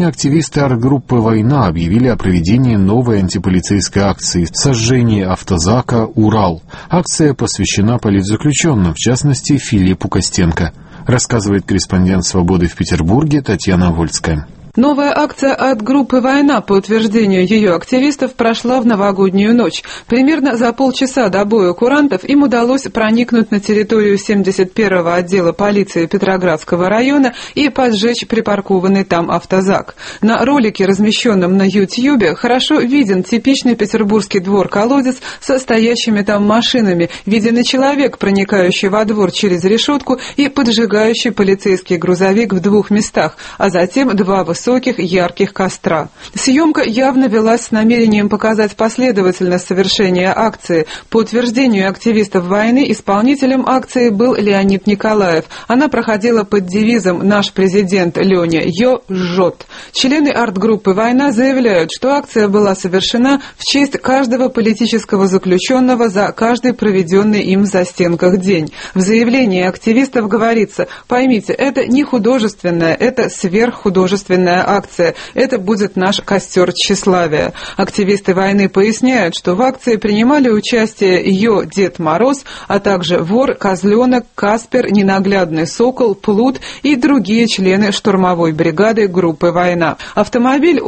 Активисты арт-группы «Война» объявили о проведении новой антиполицейской акции «Сожжение автозака Урал». Акция посвящена политзаключенным, в частности, Филиппу Костенко, рассказывает корреспондент «Свободы» в Петербурге Татьяна Вольская. Новая акция от группы «Война», по утверждению ее активистов, прошла в новогоднюю ночь. Примерно за полчаса до боя курантов им удалось проникнуть на территорию 71-го отдела полиции Петроградского района и поджечь припаркованный там автозак. На ролике, размещенном на Ютьюбе, хорошо виден типичный петербургский двор-колодец со стоящими там машинами, виден и человек, проникающий во двор через решетку и поджигающий полицейский грузовик в двух местах, а затем два высоких ярких костра. Съемка явно велась с намерением показать последовательность совершения акции. По утверждению активистов «Войны», исполнителем акции был Леонид Николаев. Она проходила под девизом «Наш президент Леня Йо жжет». Члены арт-группы «Война» заявляют, что акция была совершена в честь каждого политического заключенного за каждый проведенный им в застенках день. В заявлении активистов говорится: поймите, это не художественная, это сверххудожественная акция. Это будет наш костер тщеславия. Активисты «Войны» поясняют, что в акции принимали участие ее Дед Мороз, а также вор, козленок, Каспер, ненаглядный сокол, плут и другие члены штурмовой бригады группы «Война». Автомобиль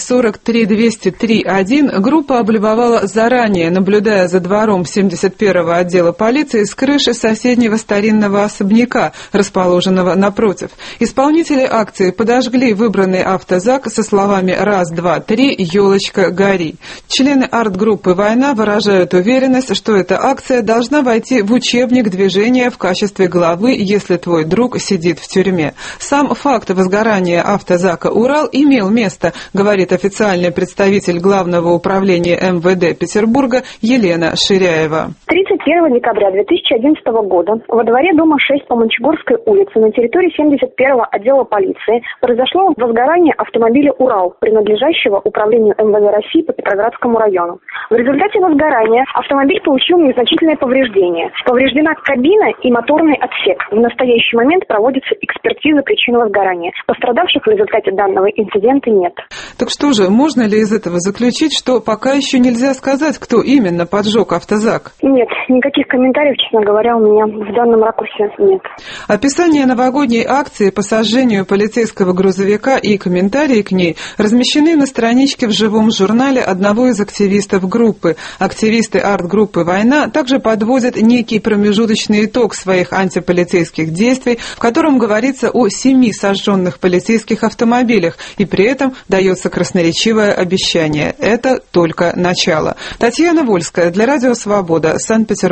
«Урал-43203-1» группа облюбовала заранее, наблюдая за двором 71-го отдела полиции с крыши соседнего старинного особняка, расположенного напротив. Исполнители акции подожгли выбранный автозак со словами «Раз, два, три, елочка, гори». Члены арт-группы «Война» выражают уверенность, что эта акция должна войти в учебник движения в качестве главы «Если твой друг сидит в тюрьме». Сам факт возгорания автозака «Урал» имел место, говорит официальный представитель Главного управления МВД Петербурга Елена Ширяева. 31 декабря 2011 года во дворе дома 6 по Мончегорской улице на территории 71-го отдела полиции произошло возгорание автомобиля «Урал», принадлежащего управлению МВД России по Петроградскому району. В результате возгорания автомобиль получил незначительное повреждение. Повреждена кабина и моторный отсек. В настоящий момент проводится экспертиза причин возгорания. Пострадавших в результате данного инцидента нет. Так что же, можно ли из этого заключить, что пока еще нельзя сказать, кто именно поджег автозак? Нет, никаких комментариев, честно говоря, у меня в данном ракурсе нет. Описание новогодней акции по сожжению полицейского грузовика и комментарии к ней размещены на страничке в живом журнале одного из активистов группы. Активисты арт-группы «Война» также подводят некий промежуточный итог своих антиполицейских действий, в котором говорится о 7 сожженных полицейских автомобилях, и при этом дается красноречивое обещание. Это только начало. Татьяна Вольская для Радио Свобода, Санкт-Петербург.